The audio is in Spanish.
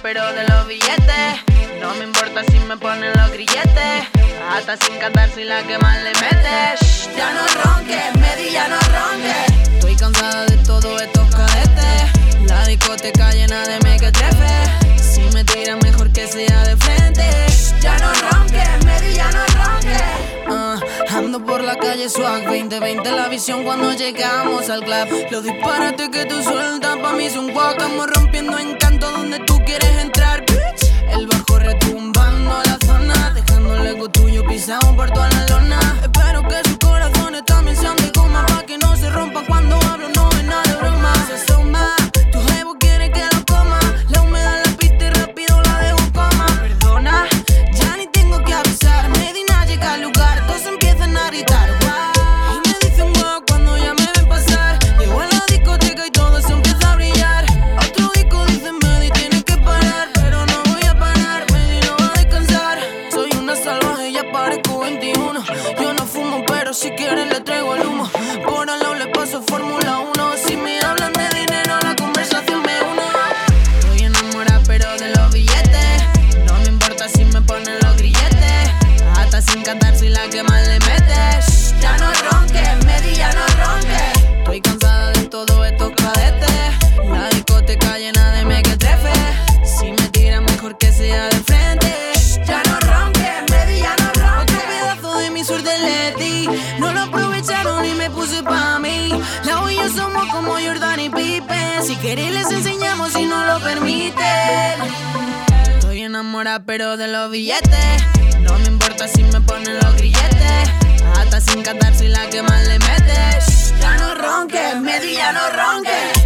pero de los billetes. No me importa si me ponen los grilletes. Hasta sin cantar soy la que más le mete. Shh, ya no ronques, Medi, ya no ronques. Estoy cansada de todos estos cadetes. La discoteca llena de mequetrefes. Si me tiran mejor que sea de frente. Shh, ya no ronques, Medi, ya no ronques. Ando por la calle swag 2020 la visión cuando llegamos al club. Los disparates que tú sueltas pa' mí son guac. Estamos rompiendo encanto donde tú quieres entrar, bitch. El bajo retumbando la zona, dejando el ego tuyo pisado por toda la lona. Espero que sus corazones también sean de goma, pa' que no se rompan cuando hablo, no es nada de broma. Se asoma, tu jevo quiere que lo coma. La humedad la pista y rápido la dejo en coma. Perdona, ya ni tengo que avisar. Medina llega al lugar, todos empiezan a gritar wow. Y me dicen wow cuando ya me ven pasar. Llego a la discoteca y todo se empieza a brillar. Otro disco dice Medi, tienes que parar. Pero no voy a parar, Medi no va a descansar. Soy una salvaje, ya parezco 21. Yo no fumo, pero si quieren le traigo el humo. Por al lado le paso Fórmula 1. Si me hablan de dinero, la conversación me une. Estoy enamorada, pero de los billetes. No me importa si me ponen los grilletes. Hasta sin cantar soy la que más le mete. Shh, ya no ronques, Medi, ya no ronques. Estoy cansada de todos estos cadetes. La discoteca llena de mequetrefes. Si me tiran mejor que sea de frente. Shh, ya no ronques, Medi, ya no ronques. Otro pedazo de mi suerte le di. No lo aprovecharon y me puse pa' mí. La y yo somos como Jordan y Pippen. Si queréis les enseñamos si no lo permiten. Estoy enamorada pero de los billetes. No me importa si me ponen los grilletes. Hasta sin cantar soy la que más le mete. Shh, ya no ronques, Medi, ya no ronques.